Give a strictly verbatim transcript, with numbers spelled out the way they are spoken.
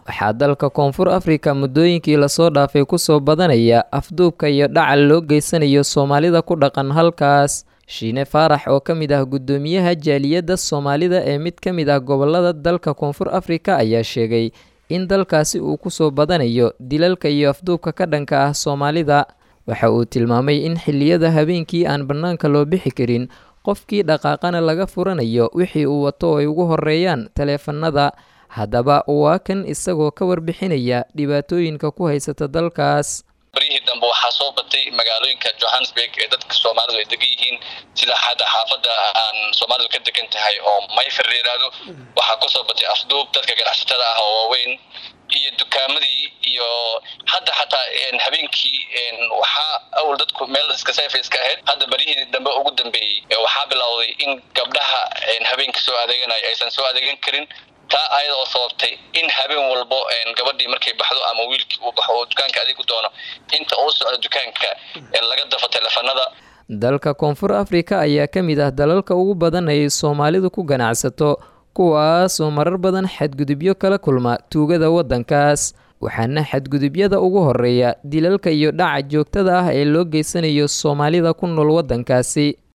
waxaa dalka Koonfur Afrika muddooyinkii la soo dhaafay ku soo badanaya afduubka iyo dhacal loo geysanayo Soomaalida ku dhaqan halkaas. Shiine Faarax oo ka mid ah guddoomiyaha jaaliyadda Soomaalida ee mid ka mid ah gobollada dalka Koonfur Afrika ayaa sheegay in dalkaasi uu ku soo badanayo dilalka iyo afduubka ka dhanka ah Soomaalida. Waxa uu tilmaamay in xilliyada habeenkii aan bannaanka loo bixi karin qofkii dhaqaaqana laga furanayo wixii uu wato oo ay ugu horeeyaan taleefannada. Haddaba waa kan isagoo ka warbixinaya dhibaatooyinka ku haysata dalkaas. barihii dambe waxaa soo batay magaalooyinka Johannesburg ee dadka Soomaalidu ay degan yihiin sida xadda xaafadda aan Soomaalidu ka degan tahay oo Mayfair yiraahdo. waxaa ku soo batay afduub dadka ganacsatada ah oo waaweyn iyo dukaamadii iyo hadda xataa habeenkii waxaa awal dadku meel iska safe iska ahayd. hadda barihii dambe ugu dambeeyay waxaa bilowday in gabdhaha habeenkii soo adeeganay aysan soo adeegan karin. taa ayadoo sababtay in habeen walbo gabadhii markay baxdo ama wiilkii uu baxo dukaanka adeeg u doono inta uu socdo dukaanka laga dafo taleefannada. Dalka Koonfur Afrika ayaa ka mid ah dalalka ugu badan ay Soomaalidu ku ganacsato, kuwaas oo marar badan xadgudubyo kala kulma tuugada waddankaas. waxaana xadgudubyada ugu horeeya dilalka iyo dhaca joogtada ah ee loo geysanayo Soomaalida ku nool waddankaasi.